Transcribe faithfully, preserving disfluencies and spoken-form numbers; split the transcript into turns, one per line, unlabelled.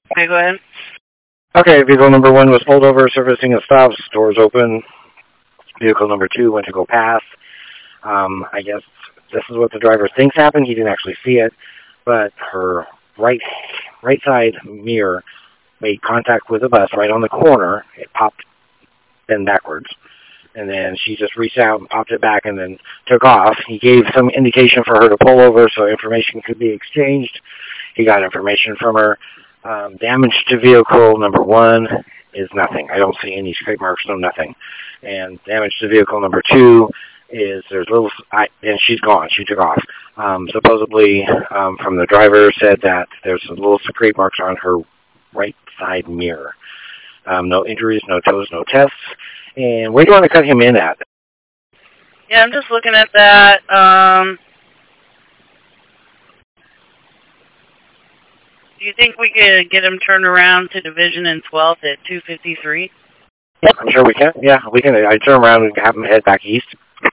Okay, go ahead.
Okay, vehicle number one was pulled over, servicing at stops, doors open. Vehicle number two went to go past. Um, I guess this is what the driver thinks happened. He didn't actually see it, but her right right side mirror made contact with the bus right on the corner. It popped then backwards. And then she just reached out and popped it back and then took off. He gave some indication for her to pull over so information could be exchanged. He got information from her. Um, damage to vehicle number one is nothing. I don't see any scrape marks, no nothing. And damage to vehicle number two is there's little, I, and she's gone. She took off. Um, supposedly, um, from the driver said that there's some little scrape marks on her right side mirror. Um, no injuries, no toes, no tests. And where do you want to cut him in at?
Yeah, I'm just looking at that. Um, do you think we could get him turned around to Division and twelfth at two fifty-three?
Yeah, I'm sure we can. Yeah, we can. I turn around and have him head back east.